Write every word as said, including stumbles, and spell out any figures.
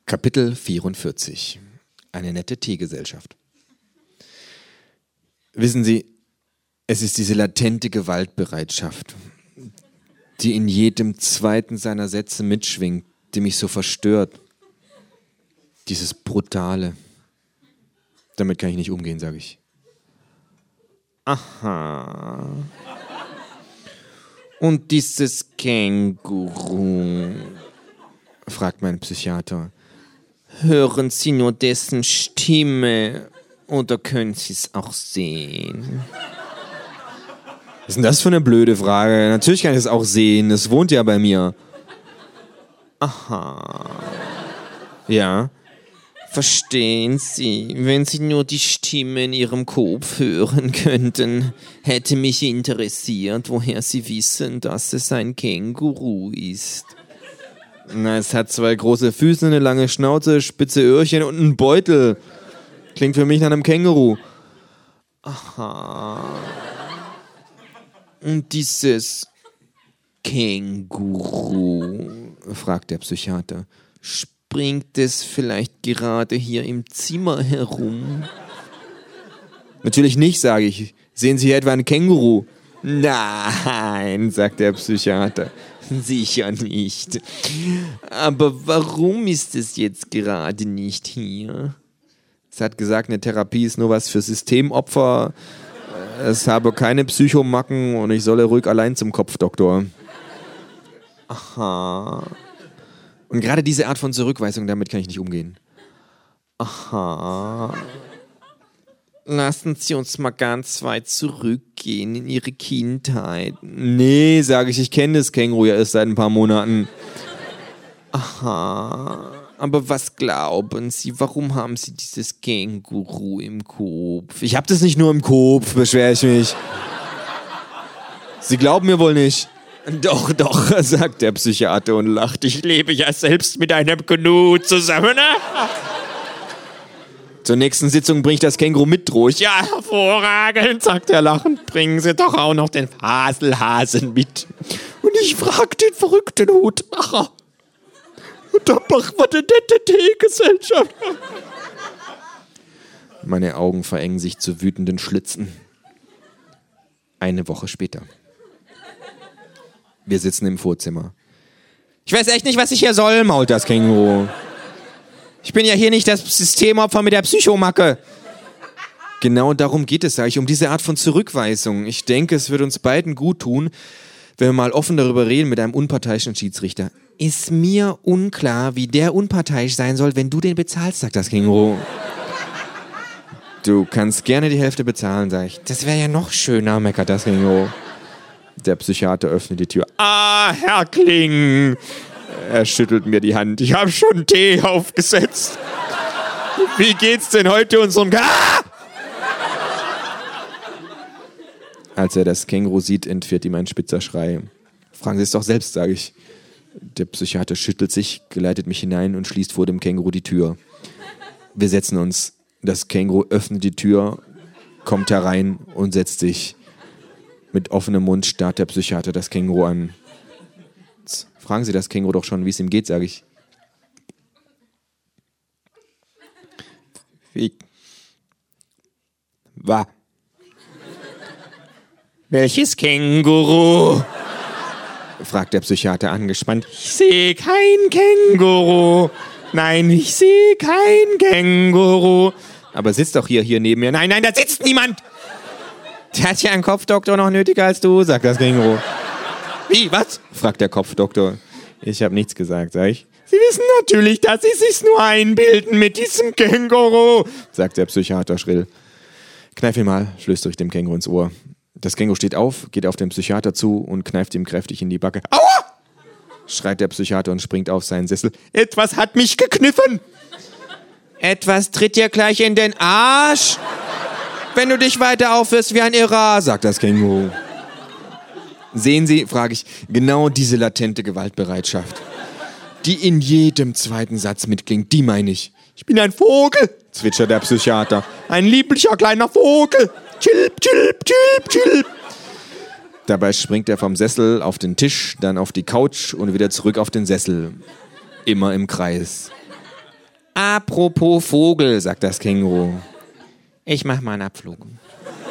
Kapitel vierundvierzig. Eine nette Teegesellschaft. Wissen Sie, es ist diese latente Gewaltbereitschaft, die in jedem zweiten seiner Sätze mitschwingt, die mich so verstört. Dieses Brutale. Damit kann ich nicht umgehen, sage ich. Aha. Und dieses Känguru, fragt mein Psychiater. Hören Sie nur dessen Stimme oder können Sie es auch sehen? Was ist denn das für eine blöde Frage? Natürlich kann ich es auch sehen, es wohnt ja bei mir. Aha. Ja. Verstehen Sie, wenn Sie nur die Stimme in Ihrem Kopf hören könnten, hätte mich interessiert, woher Sie wissen, dass es ein Känguru ist. Na, es hat zwei große Füße, eine lange Schnauze, spitze Öhrchen und einen Beutel. Klingt für mich nach einem Känguru. Aha. Und dieses Känguru, fragt der Psychiater, springt es vielleicht gerade hier im Zimmer herum? Natürlich nicht, sage ich. Sehen Sie hier etwa ein Känguru? Nein, sagt der Psychiater. Sicher nicht. Aber warum ist es jetzt gerade nicht hier? Es hat gesagt, eine Therapie ist nur was für Systemopfer. Es habe keine Psychomacken und ich solle ruhig allein zum Kopfdoktor. Aha. Und gerade diese Art von Zurückweisung, damit kann ich nicht umgehen. Aha. Lassen Sie uns mal ganz weit zurückgehen in Ihre Kindheit. Nee, sage ich, ich kenne das Känguru ja erst seit ein paar Monaten. Aha. Aber was glauben Sie, warum haben Sie dieses Känguru im Kopf? Ich habe das nicht nur im Kopf, beschwere ich mich. Sie glauben mir wohl nicht. Doch, doch, sagt der Psychiater und lacht. Ich lebe ja selbst mit einem Gnu zusammen. Zur nächsten Sitzung bringe ich das Känguru mit, drohe ich. Ja, hervorragend, sagt er lachend. Bringen Sie doch auch noch den Faselhasen mit. Und ich frag den verrückten Hutmacher. Und da machen wir eine nette Teegesellschaft. Meine Augen verengen sich zu wütenden Schlitzen. Eine Woche später. Wir sitzen im Vorzimmer. Ich weiß echt nicht, was ich hier soll, mault das Känguru. Ich bin ja hier nicht das Systemopfer mit der Psychomacke. Genau darum geht es, sage ich, um diese Art von Zurückweisung. Ich denke, es wird uns beiden gut tun, wenn wir mal offen darüber reden mit einem unparteiischen Schiedsrichter. Ist mir unklar, wie der unparteiisch sein soll, wenn du den bezahlst, sagt das Känguru. Du kannst gerne die Hälfte bezahlen, sag ich. Das wäre ja noch schöner, meckert das Känguru. Der Psychiater öffnet die Tür. Ah, Herr Kling! Er schüttelt mir die Hand. Ich habe schon Tee aufgesetzt. Wie geht's denn heute unserem... Ah! Als er das Känguru sieht, entfährt ihm ein spitzer Schrei. Fragen Sie es doch selbst, sage ich. Der Psychiater schüttelt sich, geleitet mich hinein und schließt vor dem Känguru die Tür. Wir setzen uns. Das Känguru öffnet die Tür, kommt herein und setzt sich. Mit offenem Mund starrt der Psychiater das Känguru an. Fragen Sie das Känguru doch schon, wie es ihm geht, sage ich. Wie? Wa? Welches Känguru? Fragt der Psychiater angespannt. Ich sehe kein Känguru. Nein, ich sehe kein Känguru. Aber sitzt doch hier, hier neben mir. Nein, nein, da sitzt niemand. Der hat ja einen Kopfdoktor noch nötiger als du, sagt das Känguru. Wie, was? Fragt der Kopfdoktor. Ich habe nichts gesagt, sag ich. Sie wissen natürlich, dass Sie sich's nur einbilden mit diesem Känguru, sagt der Psychiater schrill. Kneif ihn mal, flüstere ich dem Känguru ins Ohr. Das Känguru steht auf, geht auf den Psychiater zu und kneift ihm kräftig in die Backe. Aua! Schreit der Psychiater und springt auf seinen Sessel. Etwas hat mich gekniffen! Etwas tritt dir gleich in den Arsch! Wenn du dich weiter aufführst wie ein Irrer, sagt das Känguru. Sehen Sie, frage ich, genau diese latente Gewaltbereitschaft, die in jedem zweiten Satz mitklingt, die meine ich. Ich bin ein Vogel, zwitschert der Psychiater. Ein lieblicher kleiner Vogel. Chilp, chilp, chilp, chilp. Dabei springt er vom Sessel auf den Tisch, dann auf die Couch und wieder zurück auf den Sessel. Immer im Kreis. Apropos Vogel, sagt das Känguru. Ich mach mal einen Abflug.